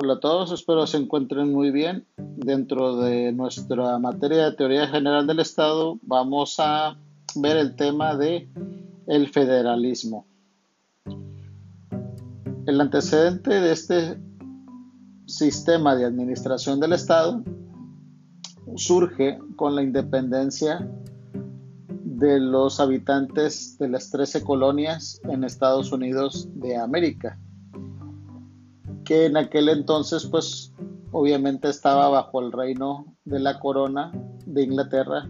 Hola a todos, espero se encuentren muy bien. Dentro de nuestra materia de teoría general del Estado, vamos a ver el tema de el federalismo. El antecedente de este sistema de administración del Estado surge con la independencia de los habitantes de las 13 colonias en Estados Unidos de América, que en aquel entonces pues obviamente estaba bajo el reino de la corona de Inglaterra,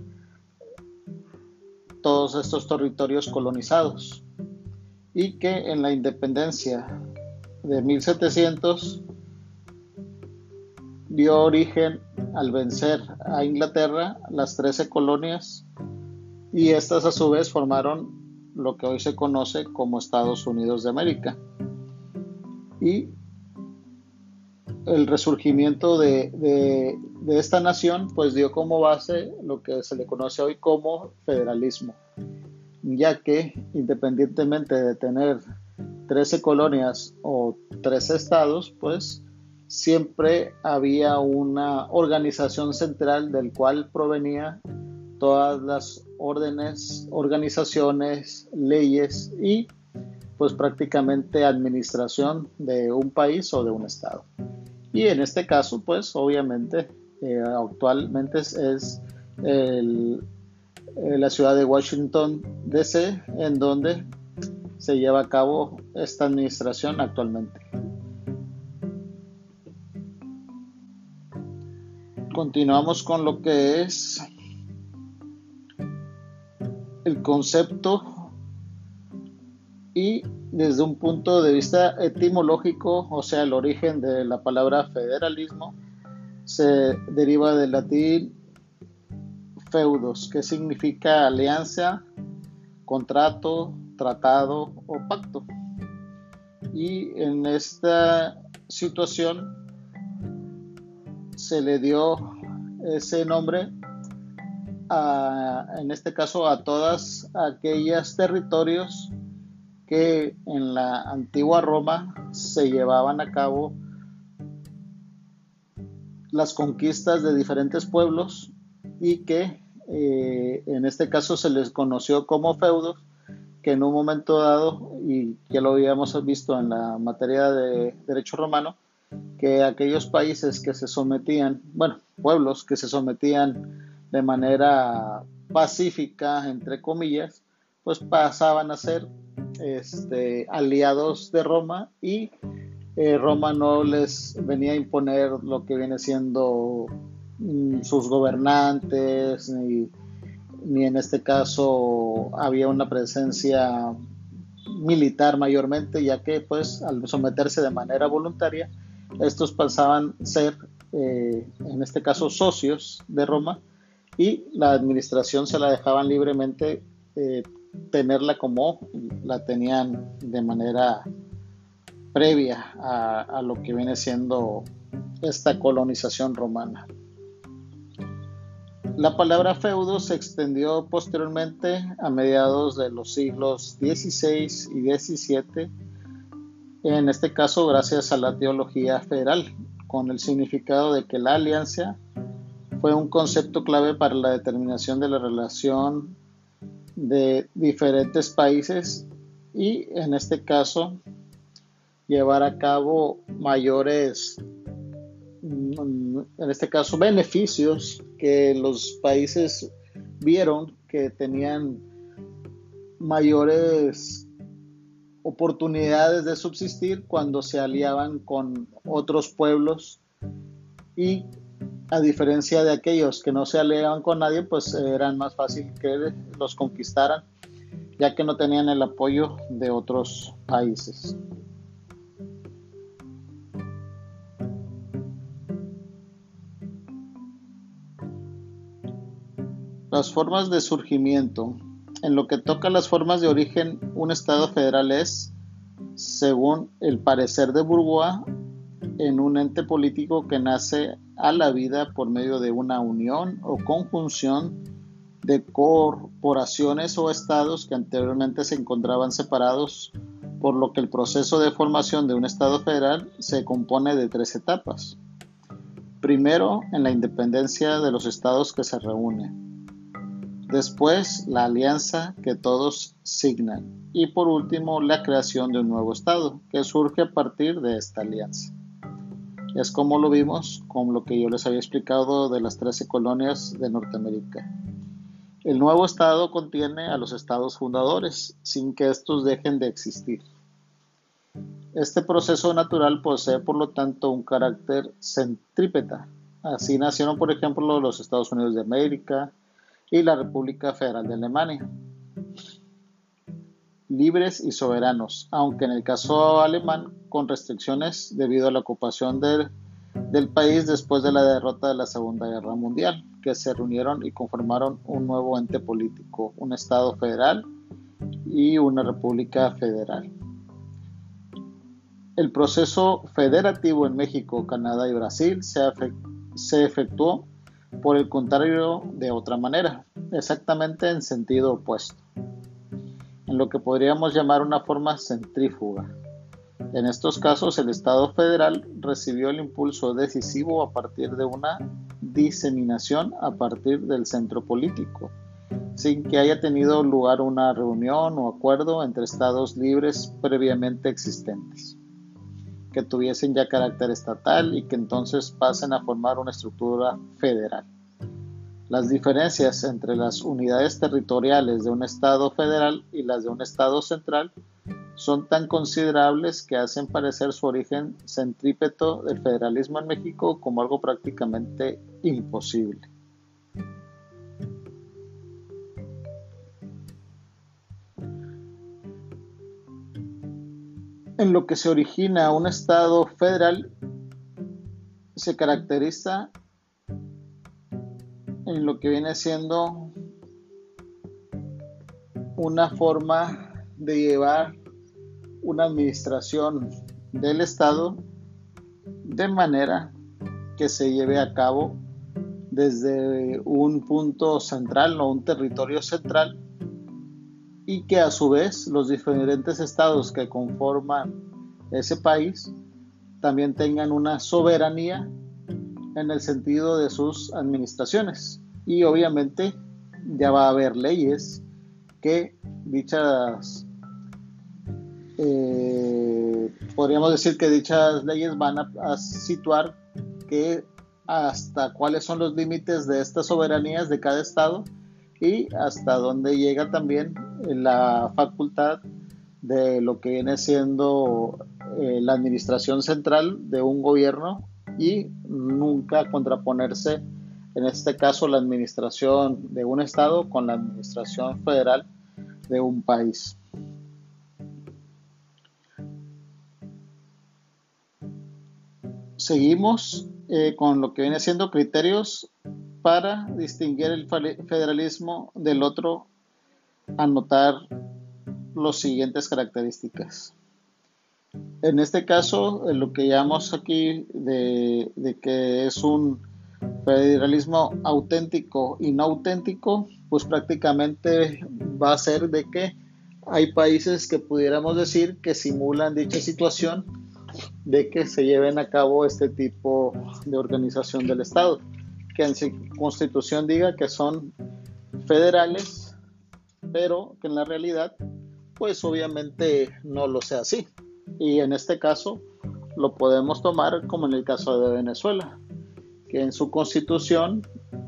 todos estos territorios colonizados, y que en la independencia de 1700 dio origen al vencer a Inglaterra las 13 colonias, y estas a su vez formaron lo que hoy se conoce como Estados Unidos de América. Y el resurgimiento de esta nación pues dio como base lo que se le conoce hoy como federalismo, ya que independientemente de tener 13 colonias o 13 estados, pues siempre había una organización central del cual provenía todas las órdenes, organizaciones, leyes y pues prácticamente administración de un país o de un estado. Y en este caso, pues obviamente actualmente es la ciudad de Washington, D.C., en donde se lleva a cabo esta administración actualmente. Continuamos con lo que es el concepto, y desde un punto de vista etimológico, o sea, el origen de la palabra federalismo se deriva del latín feudos, que significa alianza, contrato, tratado o pacto. Y en esta situación se le dio ese nombre en este caso a todas aquellas territorios que en la antigua Roma se llevaban a cabo las conquistas de diferentes pueblos, y que en este caso se les conoció como feudos, que en un momento dado, y ya lo habíamos visto en la materia de derecho romano, que aquellos países que se sometían, bueno, pueblos que se sometían de manera pacífica, entre comillas, pues pasaban a ser aliados de Roma, y Roma no les venía a imponer lo que viene siendo sus gobernantes, ni en este caso había una presencia militar mayormente, ya que pues al someterse de manera voluntaria, estos pasaban a ser en este caso socios de Roma, y la administración se la dejaban libremente tenerla como la tenían de manera previa a lo que viene siendo esta colonización romana. La palabra feudo se extendió posteriormente a mediados de los siglos XVI y XVII, en este caso gracias a la teología federal, con el significado de que la alianza fue un concepto clave para la determinación de la relación de diferentes países, y en este caso llevar a cabo mayores, en este caso, beneficios que los países vieron que tenían mayores oportunidades de subsistir cuando se aliaban con otros pueblos, y a diferencia de aquellos que no se aliaban con nadie, pues eran más fácil que los conquistaran, ya que no tenían el apoyo de otros países. Las formas de surgimiento. En lo que toca a las formas de origen, un Estado federal es, según el parecer de Bourdieu, en un ente político que nace a la vida por medio de una unión o conjunción de corporaciones o estados que anteriormente se encontraban separados por lo que el proceso de formación de un Estado federal se compone de 3 etapas. Primero, en la independencia de los estados que se reúnen. Después, la alianza que todos signan. Y por último, la creación de un nuevo estado que surge a partir de esta alianza. Es como lo vimos con lo que yo les había explicado de las 13 colonias de Norteamérica. El nuevo estado contiene a los estados fundadores, sin que estos dejen de existir. Este proceso natural posee, por lo tanto, un carácter centrípeta. Así nacieron, por ejemplo, los Estados Unidos de América y la República Federal de Alemania, libres y soberanos, aunque en el caso alemán con restricciones debido a la ocupación del país después de la derrota de la Segunda Guerra Mundial, que se reunieron y conformaron un nuevo ente político, un Estado federal y una República Federal. El proceso federativo en México, Canadá y Brasil se efectuó por el contrario de otra manera, exactamente en sentido opuesto, en lo que podríamos llamar una forma centrífuga. En estos casos, el Estado federal recibió el impulso decisivo a partir de una diseminación a partir del centro político, sin que haya tenido lugar una reunión o acuerdo entre estados libres previamente existentes, que tuviesen ya carácter estatal y que entonces pasen a formar una estructura federal. Las diferencias entre las unidades territoriales de un estado federal y las de un estado central son tan considerables que hacen parecer su origen centrípeto del federalismo en México como algo prácticamente imposible. En lo que se origina un estado federal se caracteriza en lo que viene siendo una forma de llevar una administración del Estado de manera que se lleve a cabo desde un punto central o un territorio central y que a su vez los diferentes estados que conforman ese país también tengan una soberanía en el sentido de sus administraciones. Y obviamente ya va a haber leyes que podríamos decir que dichas leyes van a situar que hasta cuáles son los límites de estas soberanías de cada estado y hasta dónde llega también la facultad de lo que viene siendo la administración central de un gobierno y nunca contraponerse, en este caso, la administración de un estado con la administración federal de un país. Seguimos con lo que viene siendo criterios para distinguir el federalismo del otro, anotar las siguientes características. En este caso, lo que llamamos aquí de que es un federalismo auténtico y no auténtico, pues prácticamente va a ser de que hay países que pudiéramos decir que simulan dicha situación de que se lleven a cabo este tipo de organización del Estado, que en su constitución diga que son federales, pero que en la realidad pues obviamente no lo sea así. Y en este caso lo podemos tomar como en el caso de Venezuela, que en su constitución,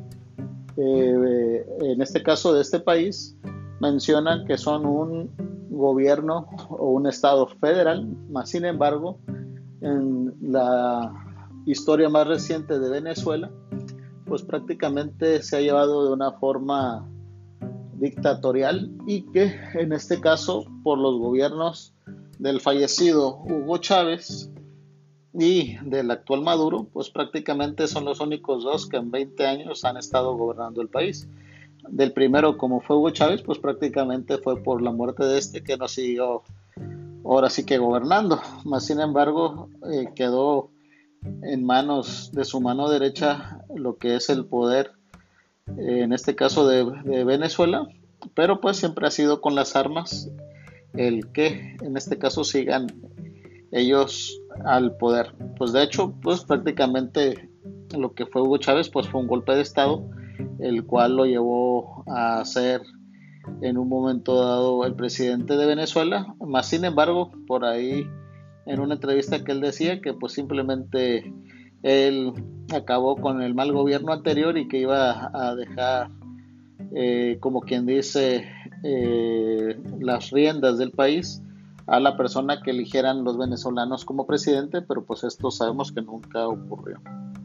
en este caso de este país, mencionan que son un gobierno o un estado federal, más sin embargo, en la historia más reciente de Venezuela, pues prácticamente se ha llevado de una forma dictatorial y que en este caso por los gobiernos del fallecido Hugo Chávez y del actual Maduro, pues prácticamente son los únicos dos que en 20 años han estado gobernando el país. Del primero, como fue Hugo Chávez, pues prácticamente fue por la muerte de este que no siguió ahora sí que gobernando, más sin embargo quedó en manos de su mano derecha lo que es el poder, en este caso de Venezuela, pero pues siempre ha sido con las armas el que en este caso sigan ellos al poder. Pues de hecho, pues prácticamente lo que fue Hugo Chávez pues fue un golpe de estado, el cual lo llevó a ser en un momento dado el presidente de Venezuela. Más sin embargo, por ahí en una entrevista que él decía que pues simplemente él acabó con el mal gobierno anterior y que iba a dejar, como quien dice, las riendas del país a la persona que eligieran los venezolanos como presidente, pero pues esto sabemos que nunca ocurrió.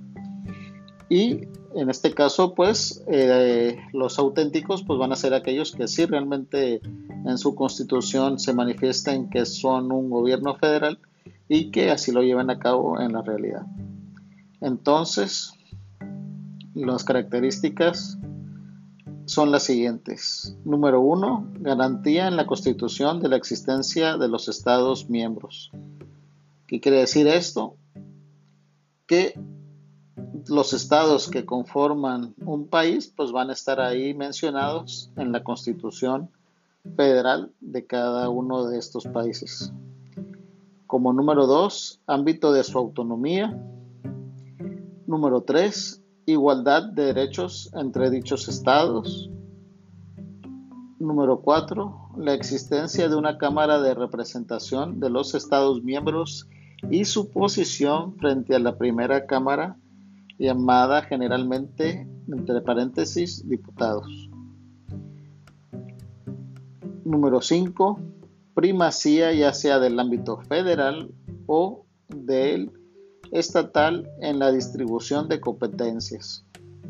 Y en este caso, pues los auténticos pues van a ser aquellos que sí realmente en su constitución se manifiesten que son un gobierno federal y que así lo lleven a cabo en la realidad. Entonces, las características son las siguientes. Número 1, garantía en la Constitución de la existencia de los Estados miembros. ¿Qué quiere decir esto? Que los estados que conforman un país pues van a estar ahí mencionados en la Constitución federal de cada uno de estos países. Como número 2, ámbito de su autonomía. Número 3, igualdad de derechos entre dichos estados. Número 4, la existencia de una Cámara de Representación de los Estados miembros y su posición frente a la primera Cámara, llamada generalmente, entre paréntesis, diputados. Número 5, primacía ya sea del ámbito federal o del estatal en la distribución de competencias.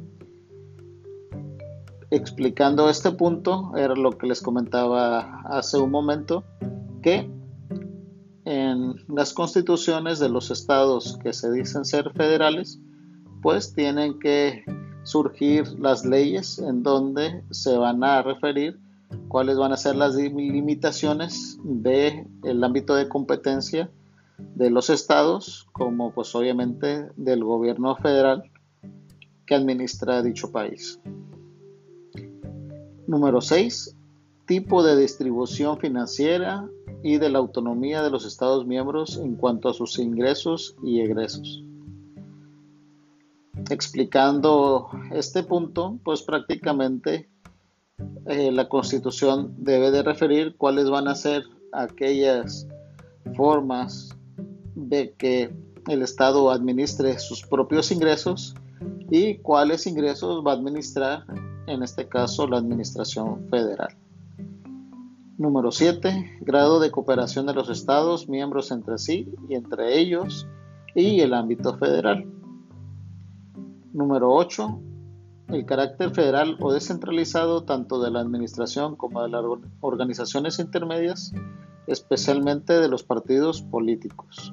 Explicando este punto, era lo que les comentaba hace un momento, que en las constituciones de los estados que se dicen ser federales, pues tienen que surgir las leyes en donde se van a referir cuáles van a ser las limitaciones del ámbito de competencia de los estados, como pues obviamente del gobierno federal que administra dicho país. Número 6, tipo de distribución financiera y de la autonomía de los estados miembros en cuanto a sus ingresos y egresos. Explicando este punto, pues prácticamente la Constitución debe de referir cuáles van a ser aquellas formas de que el Estado administre sus propios ingresos y cuáles ingresos va a administrar, en este caso, la Administración Federal. Número 7, grado de cooperación de los Estados miembros entre sí y entre ellos y el ámbito federal. Número 8, el carácter federal o descentralizado tanto de la administración como de las organizaciones intermedias, especialmente de los partidos políticos.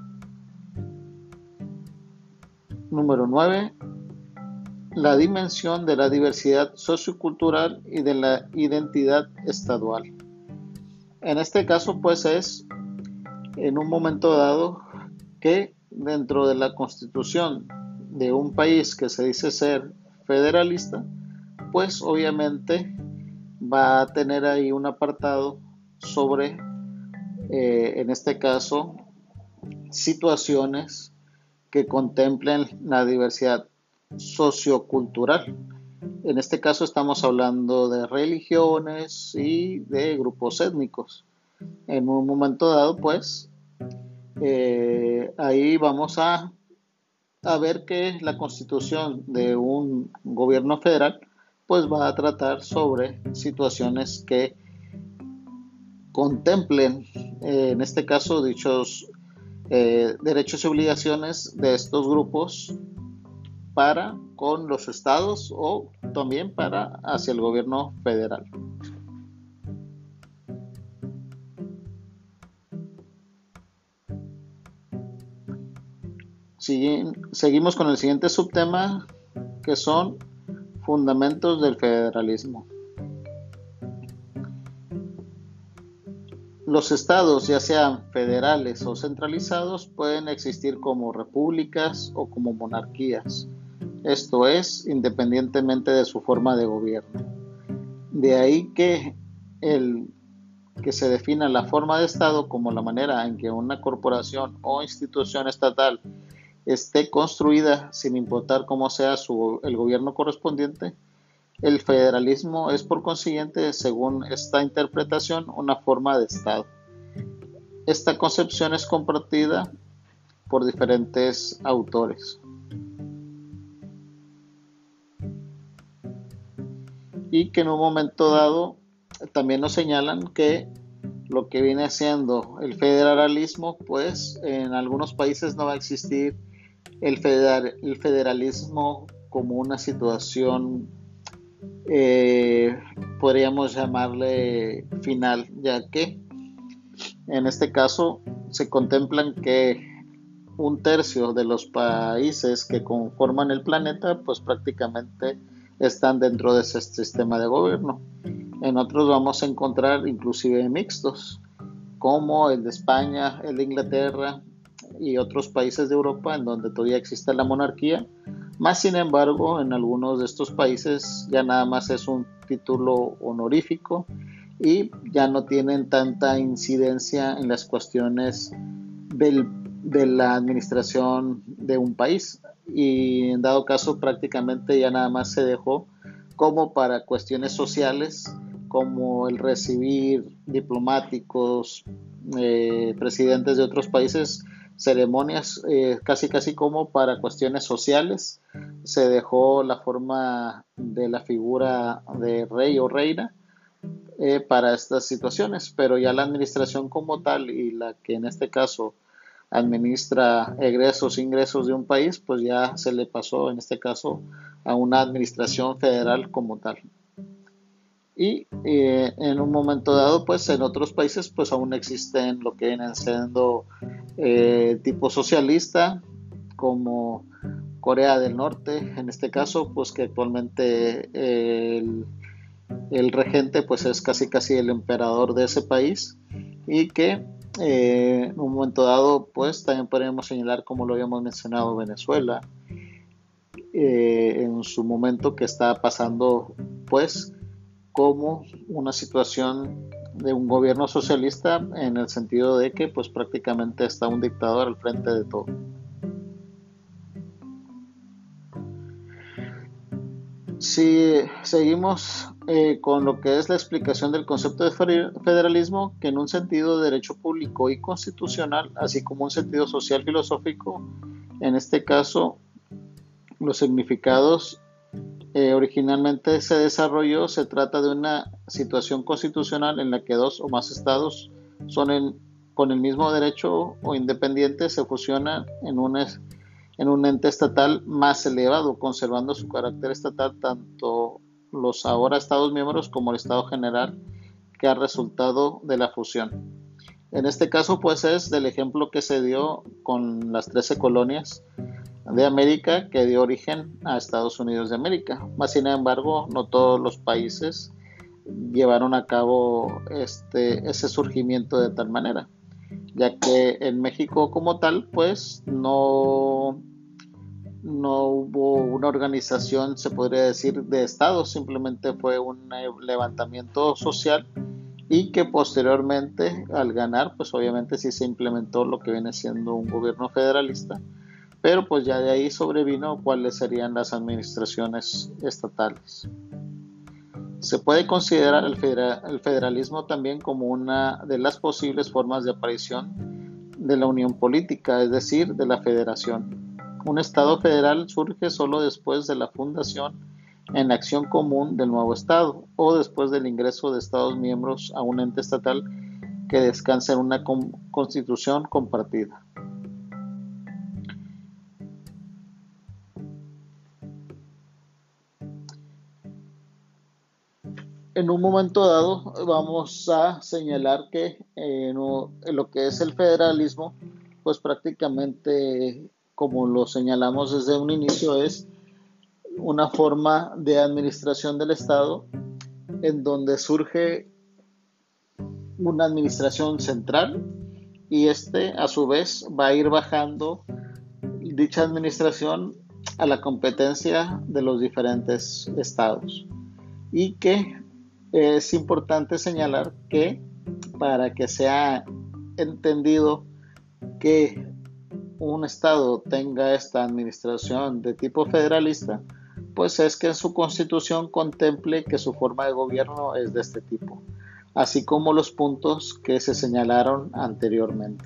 Número 9, la dimensión de la diversidad sociocultural y de la identidad estadual. En este caso, pues es en un momento dado que dentro de la constitución de un país que se dice ser federalista, pues obviamente va a tener ahí un apartado sobre, en este caso, situaciones que contemplen la diversidad sociocultural. En este caso estamos hablando de religiones y de grupos étnicos. En un momento dado, pues, ahí vamos a ver que la constitución de un gobierno federal pues va a tratar sobre situaciones que contemplen, en este caso, dichos derechos y obligaciones de estos grupos para con los estados o también para hacia el gobierno federal. Seguimos con el siguiente subtema, que son fundamentos del federalismo. Los estados, ya sean federales o centralizados, pueden existir como repúblicas o como monarquías, esto es, independientemente de su forma de gobierno. De ahí que que se defina la forma de Estado como la manera en que una corporación o institución estatal esté construida sin importar cómo sea el gobierno correspondiente, el federalismo es por consiguiente, según esta interpretación, una forma de Estado. Esta concepción es compartida por diferentes autores y que en un momento dado también nos señalan que lo que viene siendo el federalismo, pues en algunos países no va a existir el federalismo como una situación, podríamos llamarle final, ya que en este caso se contemplan que un tercio de los países que conforman el planeta pues prácticamente están dentro de ese sistema de gobierno. En otros vamos a encontrar inclusive mixtos, como el de España, el de Inglaterra y otros países de Europa en donde todavía existe la monarquía. Más sin embargo, en algunos de estos países ya nada más es un título honorífico y ya no tienen tanta incidencia en las cuestiones de la administración de un país, y en dado caso prácticamente ya nada más se dejó como para cuestiones sociales, como el recibir diplomáticos, presidentes de otros países, ceremonias, casi como para cuestiones sociales. Se dejó la forma de la figura de rey o reina para estas situaciones, pero ya la administración como tal y la que en este caso administra egresos e ingresos de un país, pues ya se le pasó en este caso a una administración federal como tal. Y en un momento dado, pues en otros países pues aún existen lo que vienen siendo tipo socialista, como Corea del Norte, en este caso, pues que actualmente el regente pues es casi el emperador de ese país, y que en un momento dado pues también podríamos señalar, como lo habíamos mencionado, Venezuela, en su momento, que está pasando pues como una situación de un gobierno socialista, en el sentido de que pues prácticamente está un dictador al frente de todo. Si seguimos con lo que es la explicación del concepto de federalismo, que en un sentido de derecho público y constitucional, así como un sentido social filosófico, en este caso los significados originalmente se desarrolló, se trata de una situación constitucional en la que dos o más estados con el mismo derecho o independientes se fusionan en un ente estatal más elevado, conservando su carácter estatal tanto los ahora estados miembros como el estado general que ha resultado de la fusión. En este caso pues es del ejemplo que se dio con las 13 colonias de América, que dio origen a Estados Unidos de América. Más sin embargo, no todos los países llevaron a cabo ese surgimiento de tal manera, ya que en México como tal pues no hubo una organización, se podría decir, de estados, simplemente fue un levantamiento social, y que posteriormente al ganar pues obviamente sí se implementó lo que viene siendo un gobierno federalista, pero pues ya de ahí sobrevino cuáles serían las administraciones estatales. Se puede considerar el federalismo también como una de las posibles formas de aparición de la unión política, es decir, de la federación. Un Estado federal surge solo después de la fundación en acción común del nuevo Estado, o después del ingreso de Estados miembros a un ente estatal que descansa en una constitución compartida. En un momento dado vamos a señalar que lo que es el federalismo, pues prácticamente, como lo señalamos desde un inicio, es una forma de administración del Estado en donde surge una administración central, y a su vez va a ir bajando dicha administración a la competencia de los diferentes estados, y que es importante señalar que para que sea entendido que un estado tenga esta administración de tipo federalista, pues es que en su constitución contemple que su forma de gobierno es de este tipo, así como los puntos que se señalaron anteriormente.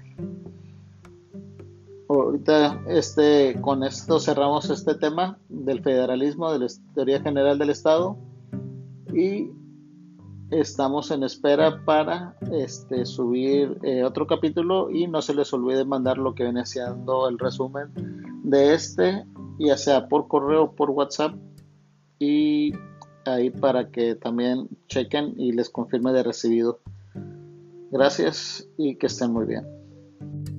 Ahorita con esto cerramos este tema del federalismo, de la teoría general del Estado, y estamos en espera para subir otro capítulo, y no se les olvide mandar lo que viene siendo el resumen de ya sea por correo o por WhatsApp, y ahí para que también chequen y les confirme de recibido. Gracias y que estén muy bien.